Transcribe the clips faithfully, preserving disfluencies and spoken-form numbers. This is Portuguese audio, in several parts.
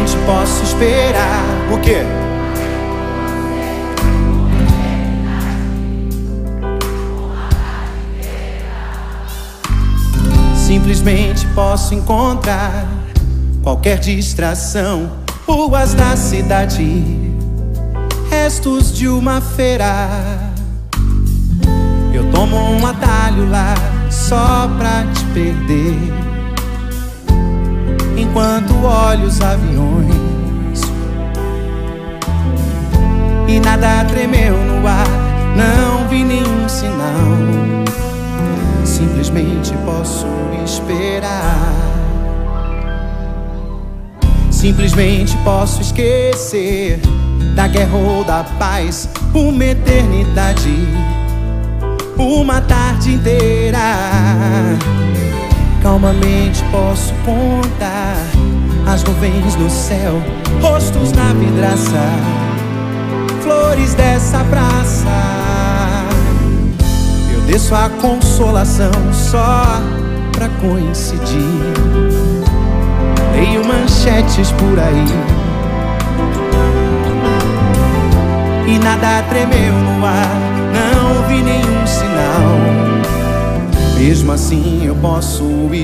Simplesmente posso esperar. O quê? Simplesmente posso encontrar qualquer distração, ruas da cidade, restos de uma feira. Eu tomo um atalho lá só pra te perder, enquanto olho os aviões e nada tremeu no ar, não vi nenhum sinal. Simplesmente posso esperar. Simplesmente posso esquecer da guerra ou da paz, uma eternidade, uma tarde inteira. Calmamente posso contar as nuvens no céu, rostos na vidraça, flores dessa praça. Eu desço a consolação só pra coincidir, leio manchetes por aí e nada tremeu no ar, não vi nenhum sinal. Mesmo assim eu posso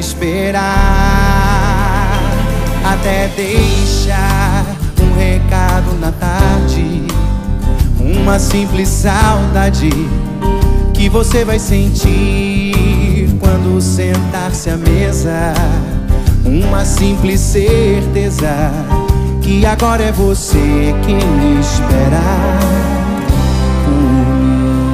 esperar, até deixar um recado na tarde, uma simples saudade que você vai sentir quando sentar-se à mesa. Uma simples certeza que agora é você quem espera por mim.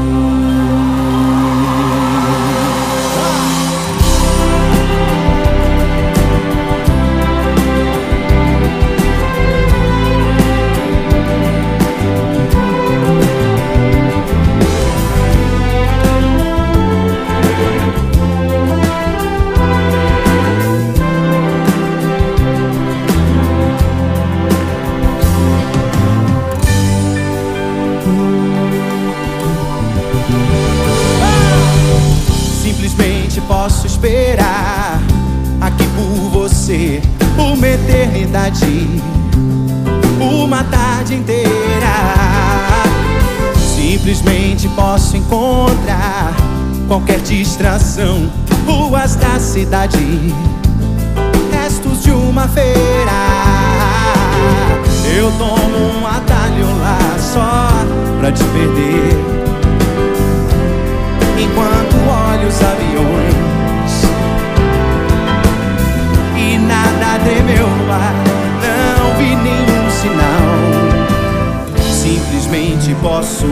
Simplesmente posso esperar aqui por você uma eternidade, uma tarde inteira. Simplesmente posso encontrar qualquer distração, ruas da cidade, restos de uma feira. Eu tomo um atalho lá só pra te perder, enquanto olho os aviões e nada tremeu no ar, não vi nenhum sinal. Simplesmente posso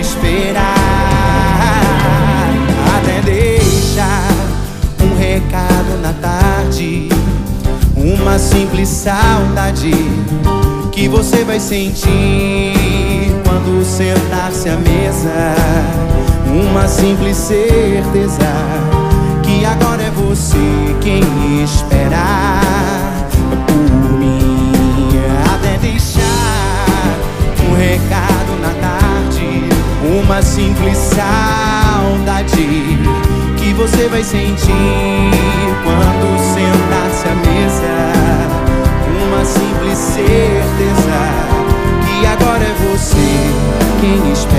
esperar, até deixar um recado na tarde, uma simples saudade que você vai sentir quando sentar-se à mesa. Uma simples certeza que agora é você quem esperar por mim, até deixar um recado na tarde, uma simples saudade que você vai sentir quando sentar-se à mesa. Uma simples certeza que agora é você quem espera.